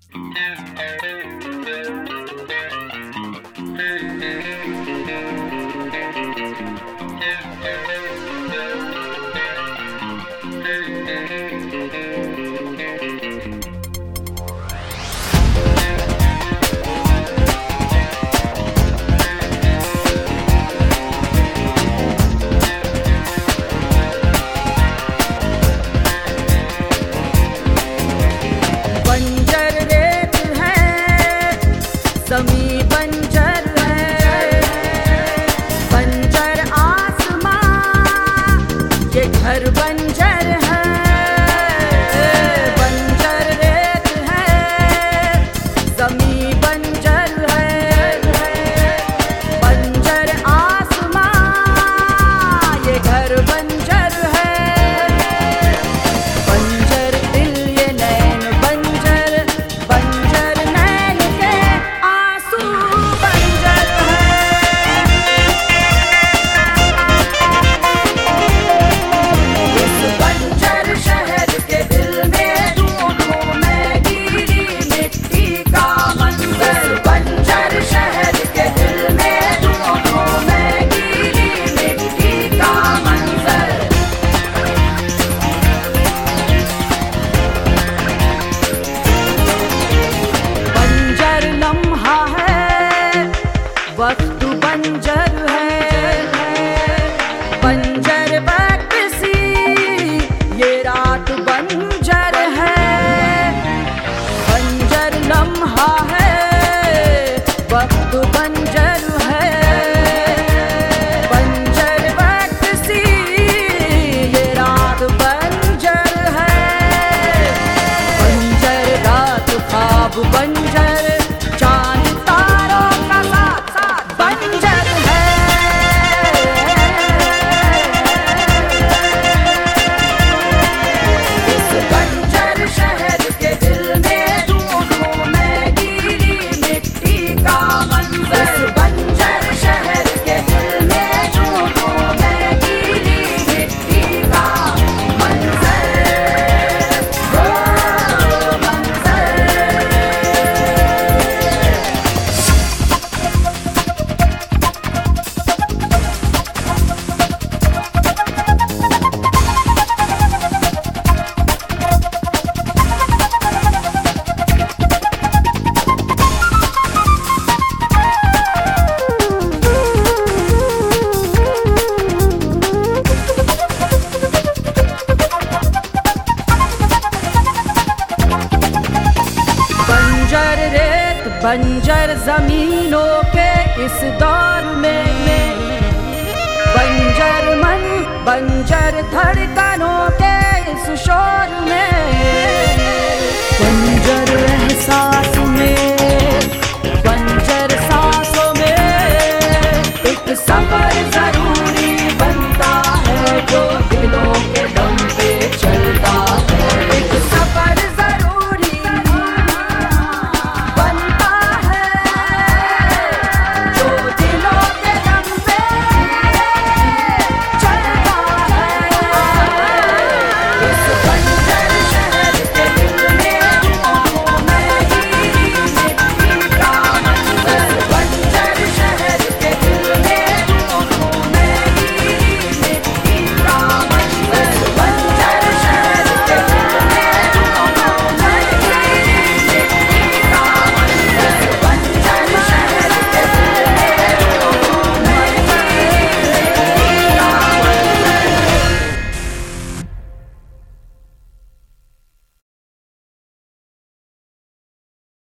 ज़मीं बंजर है, बंजर आसमां, ये घर बंजर है। बंजर रेत है, ज़मीं बंजर है, बंजर आसमां, ये घर बंजर है। बंजर दिल ये नैन बंजर, बंजर नैन के आंसू बंजर है। इस बंजर शहर के दिल में ढूंढूं मैं गीली मिट्टी का मंजर। बंजर शहर के दिल में ढूंढूं मैं गीली मिट्टी का मंजर। बंजर लम्हा है, वक्त बंजर है, बंजर वक्त सी ये रात बंजर है। बंजर लम्हा है, वक्त बंजर है, बंजर वक्त सी ये रात बंजर है। बंजर रात ख्वाब बंजर, चांद तारों का साथ साथ बंजर है। इस बंजर शहर के दिल में ढूंढूं मैं गीली मिट्टी का मंजर। इस बंजर शहर के दिल में ढूंढूं मैं गीली मिट्टी का मंजर। ओ मंजर। बंजर रेत बंजर जमीनों के इस दौर में, बंजर मन बंजर धड़कनों के इस शोर में, बंजर एहसास